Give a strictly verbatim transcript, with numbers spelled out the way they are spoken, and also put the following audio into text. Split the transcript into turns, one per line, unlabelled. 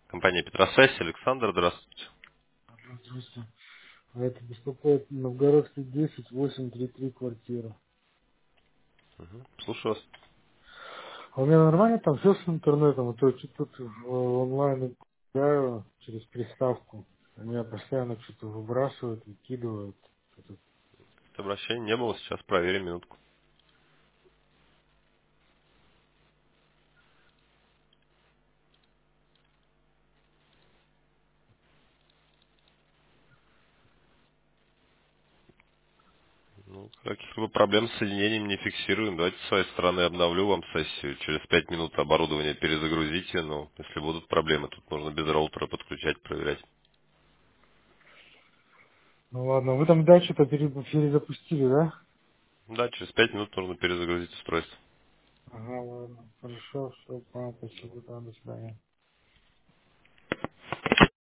Компания Петросвязь, Александр, здравствуйте.
Здравствуйте. А это беспокоит Новгородский десять, восемь три три квартира.
Мгм. Слушаю вас.
А у меня нормально там все с интернетом, а то что-то тут в- онлайн играю через приставку. У меня постоянно что-то выбрасывают, выкидывают. Что-то-
Обращения не было, сейчас проверим минутку. Ну, каких-либо проблем с соединением не фиксируем. Давайте с своей стороны обновлю вам сессию. Через пять минут оборудование перезагрузите, но если будут проблемы, тут нужно без роутера подключать, проверять.
Ну ладно, вы там дальше то перезапустили, да?
Да, через пять минут нужно перезагрузить устройство.
Ага, ладно. Хорошо, все, понял, спасибо, да, до свидания.